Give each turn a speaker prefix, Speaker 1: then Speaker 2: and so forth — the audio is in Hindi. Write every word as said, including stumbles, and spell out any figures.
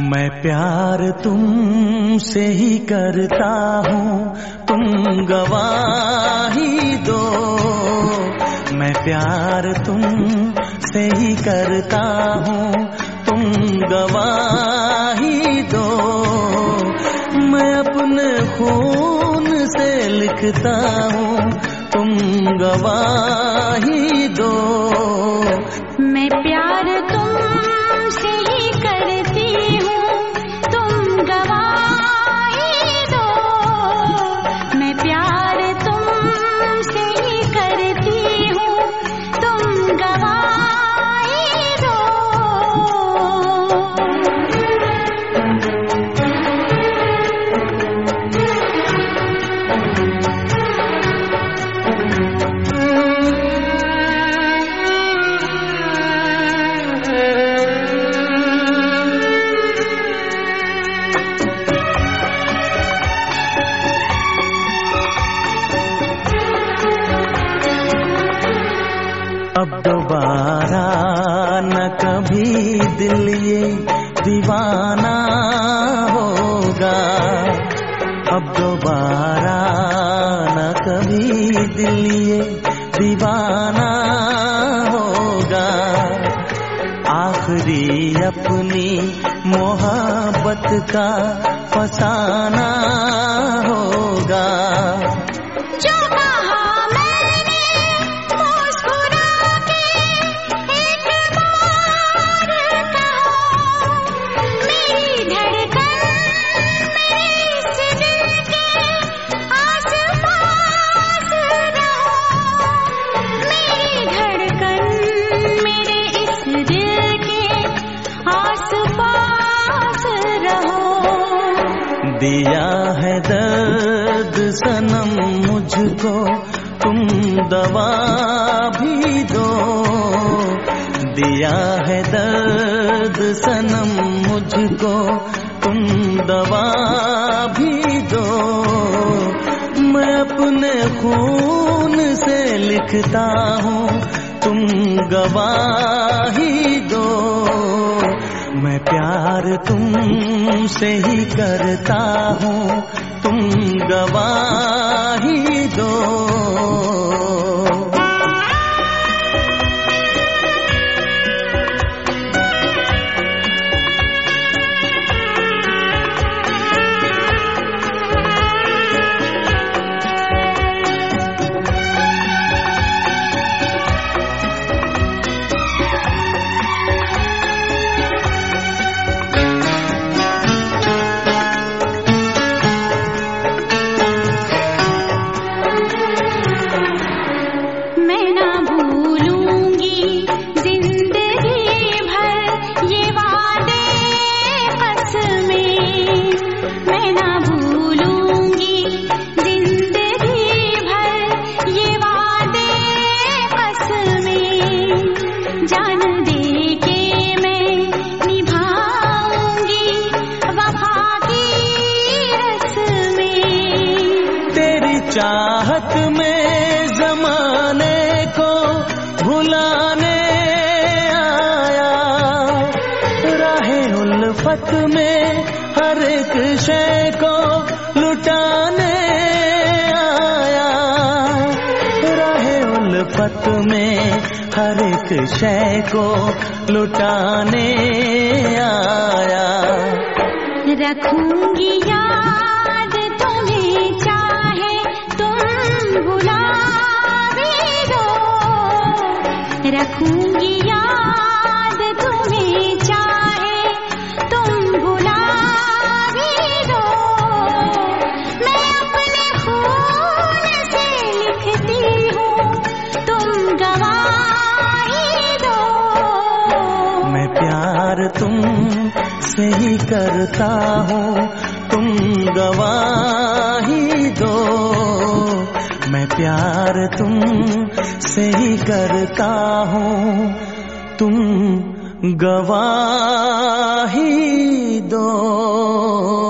Speaker 1: मैं प्यार तुमसे ही करता हूँ, तुम गवाही दो। मैं प्यार तुमसे ही करता हूँ, तुम गवाही दो। मैं अपने खून से लिखता हूँ, तुम गवाही दो।
Speaker 2: मैं प्यार तुमसे ही करती हूँ, तुम गवाही दो। मैं प्यार तुमसे ही करती हूँ, तुम गवाही दो।
Speaker 1: अब दोबारा न कभी दिल ये दीवाना होगा। अब दोबारा न कभी दिल ये दीवाना होगा। आखिरी अपनी मोहब्बत का फसाना होगा। दिया है दर्द सनम मुझको, तुम दवा भी दो। दिया है दर्द सनम मुझको, तुम दवा भी दो। मैं अपने खून से लिखता हूँ, तुम गवाही दो। मैं प्यार तुमसे ही करता हूँ, तुम गवाही दो। चाहत में ज़माने को भुलाने आया, राहे उल्फत में हर एक शय को लुटाने आया। राहे उल्फत में हर एक शय को लुटाने आया।
Speaker 2: रखूंगी याद तुम्हें, चाहे तुम भुला भी दो। रखूंगी याद तुम्हें, चाहे तुम भुला भी दो। मैं अपने खून से लिखती हूँ, तुम गवाही दो।
Speaker 1: मैं प्यार तुम से ही करता हूँ, तुम गवाही दो। मैं प्यार तुम से ही करता हूँ, तुम गवाही दो।